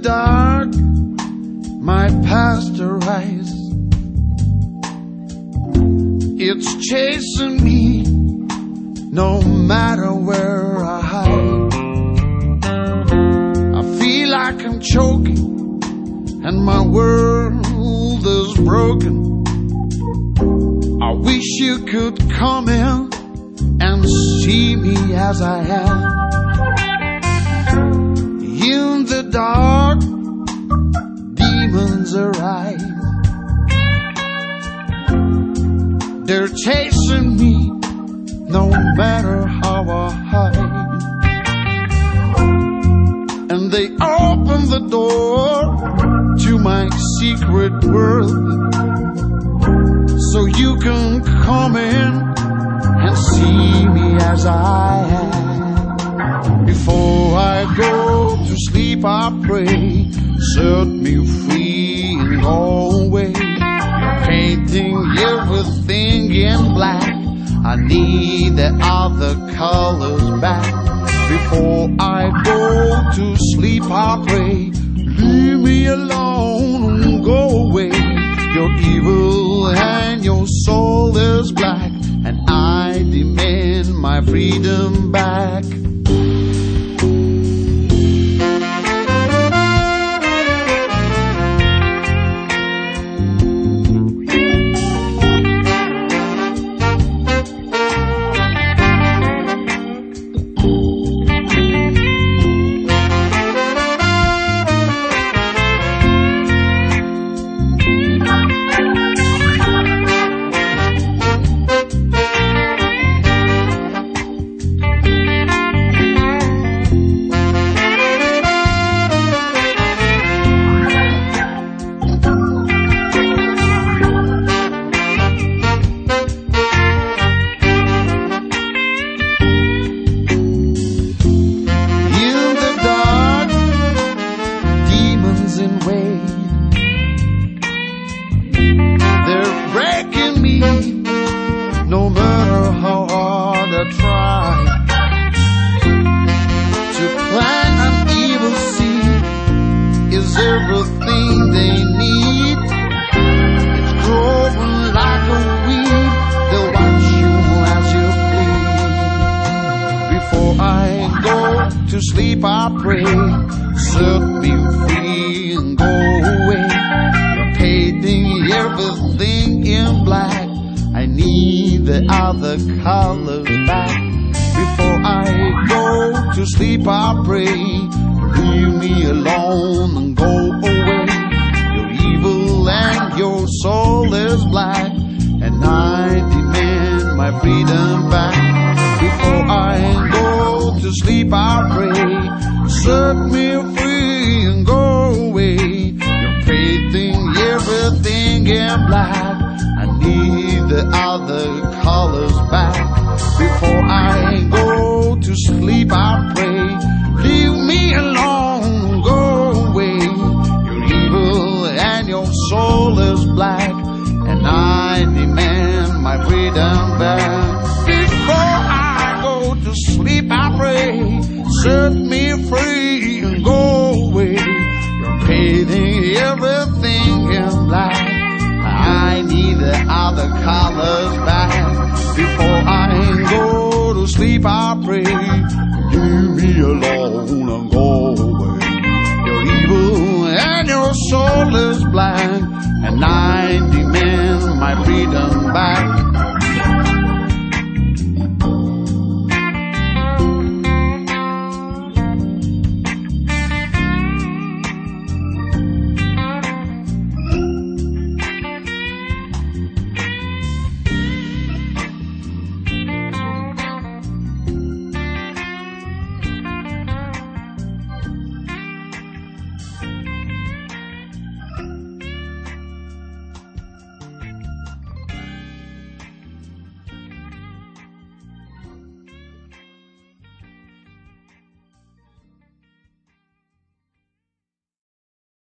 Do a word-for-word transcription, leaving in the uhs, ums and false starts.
dark, my past arises. It's chasing me, no matter where I hide. I feel like I'm choking, and my world is broken. I wish you could come in and see me as I am. In the dark, demons arise. They're chasing me, no matter how I hide. And they open the door to my secret world, so you can come in and see me as I am. Before I go to sleep, I pray, set me free and go away. Painting everything in black, I need the other colors back. Before I go to sleep, I pray, leave me alone and go away. You're evil and your soul is black, and I demand my freedom back. No matter how hard I try to plant an evil seed is everything they need. It's growing like a weed, they'll watch you as you bleed. Before I go to sleep, I pray, set me free and go away. You're painting everything in black, I need the other colors back. Before I go to sleep, I pray, leave me alone and go away. You're evil and your soul is black, and I demand my freedom back. Before I go to sleep, I pray, set me free and go away. You're painting everything in black, I need the other colors back. Before I go to sleep, I pray, leave me alone, go away. You're evil and your soul is black, and I demand my freedom back. Before I go to sleep, I pray, set me free and go away. You're painting everything in black, I need the other colors back. Before I go to sleep, I pray, leave me alone and go away. You're evil and your soul is black, and I demand my freedom back.